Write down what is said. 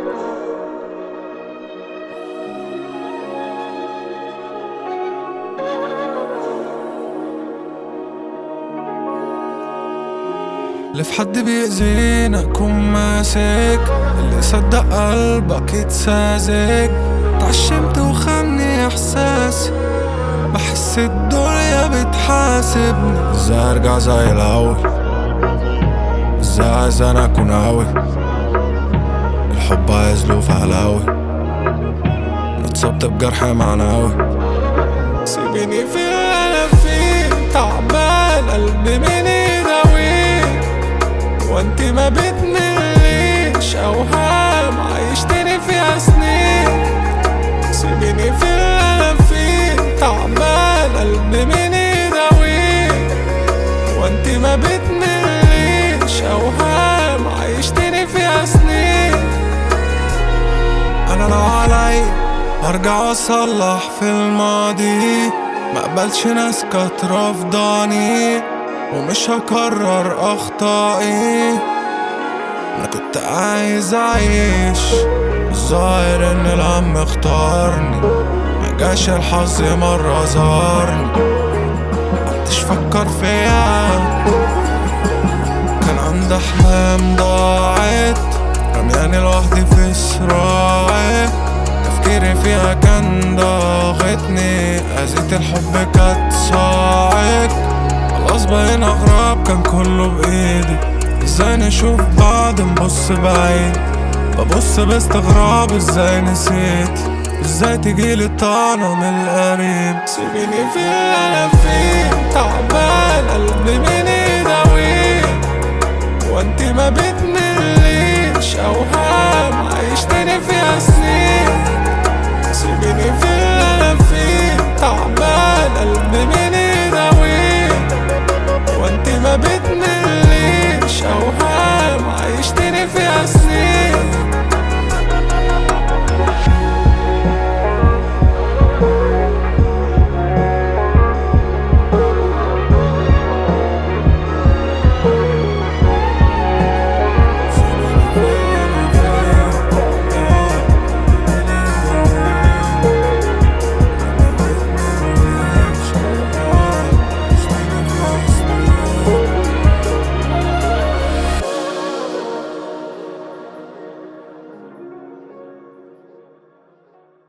اللي في حد بيأذينا كون ماسك، اللي صدق قلبك يتساذج. اتعشمت وخاني احساسي، بحس الدنيا بتحاسبني. ازاي ارجع زي الاول؟ ازاي عايز انا اكون قوي؟ الحب عايز له فهلاوي، اتصبت بجرح معنوي. سيبيني في اللي انا فيه، تعبان قلبي من يداويه. وانتي ما بتمليش اوهام عايشتني فيها سنين. سيبيني في اللي انا فيه، تعبان قلبي من يداويه. وانتي ما بتمليش اوهام عايشتني فيها سنين. انا لو علي ارجع واصلح في الماضي، مقبلش ناس كانت رافضاني، ومش هكرر اخطائي. انا كنت عايز اعيش، الظاهر ان العم اختارني. مجاش الحظ مرة زارني، محدش فكر فيا. كان عندي احلام ضاعت، رمياني لوحدي في صراعي. تفكيري فيها كان ضاغطني، أذيت الحب كانت صاعق. خلاص بقينا أغراب كان كله بإيدي. ازاي نشوف بعض نبص بعيد، ببص باستغراب ازاي نسيت. ازاي تجيلي الطعنة من القريب. سيبيني في اللي أنا فيه، تعبان قلبي من يداويه. وانتي ما بتمليش أوهام